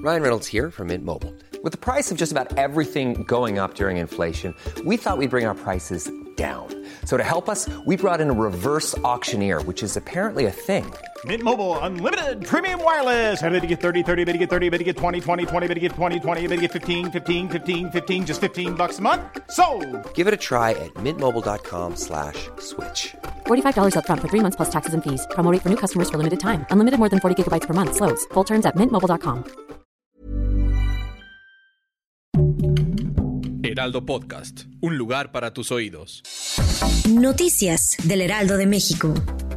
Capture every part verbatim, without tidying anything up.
Ryan Reynolds here from Mint Mobile. With the price of just about everything going up during inflation, we thought we'd bring our prices down. So to help us, we brought in a reverse auctioneer, which is apparently a thing. Mint Mobile Unlimited Premium Wireless. How to get thirty, thirty, how to get thirty, how to get twenty, twenty, twenty, how to get twenty, twenty, how to get fifteen, fifteen, fifteen, fifteen, just fifteen bucks a month? Sold! Give it a try at mintmobile.com slash switch. forty-five dollars up front for three months plus taxes and fees. Promo rate for new customers for limited time. Unlimited more than forty gigabytes per month. Slows full terms at mint mobile dot com. Heraldo Podcast, un lugar para tus oídos. Noticias del Heraldo de México.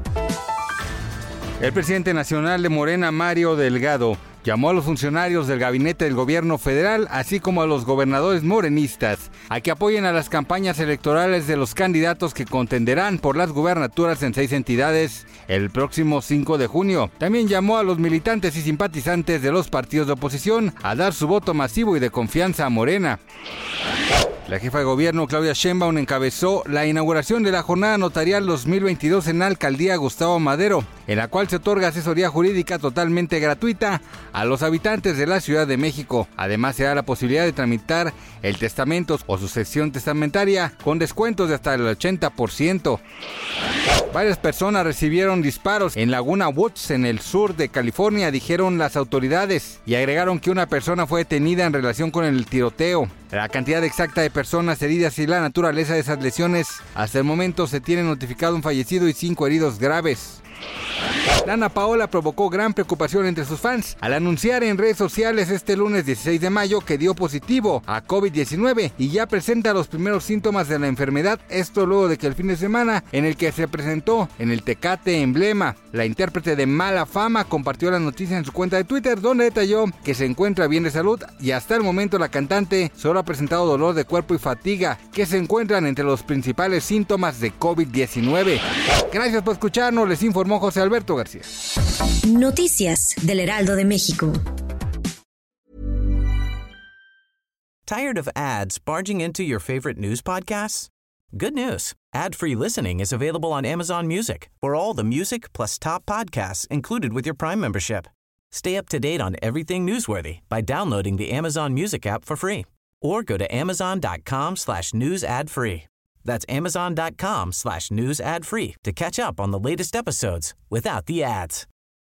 El presidente nacional de Morena, Mario Delgado, llamó a los funcionarios del gabinete del gobierno federal, así como a los gobernadores morenistas, a que apoyen a las campañas electorales de los candidatos que contenderán por las gubernaturas en seis entidades el próximo cinco de junio. También llamó a los militantes y simpatizantes de los partidos de oposición a dar su voto masivo y de confianza a Morena. La jefa de gobierno, Claudia Sheinbaum, encabezó la inauguración de la Jornada Notarial dos mil veintidós en la Alcaldía Gustavo Madero, en la cual se otorga asesoría jurídica totalmente gratuita a los habitantes de la Ciudad de México. Además, se da la posibilidad de tramitar el testamento o sucesión testamentaria con descuentos de hasta el ochenta por ciento. Varias personas recibieron disparos en Laguna Woods, en el sur de California, dijeron las autoridades, y agregaron que una persona fue detenida en relación con el tiroteo. La cantidad exacta de personas heridas y la naturaleza de esas lesiones, hasta el momento se tiene notificado un fallecido y cinco heridos graves. Dana Paola provocó gran preocupación entre sus fans al anunciar en redes sociales este lunes dieciséis de mayo que dio positivo a COVID diecinueve y ya presenta los primeros síntomas de la enfermedad, esto luego de que el fin de semana en el que se presentó en el Tecate Emblema, la intérprete de Mala Fama compartió la noticia en su cuenta de Twitter, donde detalló que se encuentra bien de salud y hasta el momento la cantante solo ha presentado dolor de cuerpo y fatiga, que se encuentran entre los principales síntomas de COVID diecinueve. Gracias por escucharnos, les informó José Alberto García. Noticias del Heraldo de México. Tired of ads barging into your favorite news podcasts? Good news. Ad-free listening is available on Amazon Music for all the music plus top podcasts included with your Prime membership. Stay up to date on everything newsworthy by downloading the Amazon Music app for free or go to amazon.com slash news ad free. That's amazon.com slash news ad free to catch up on the latest episodes without the ads.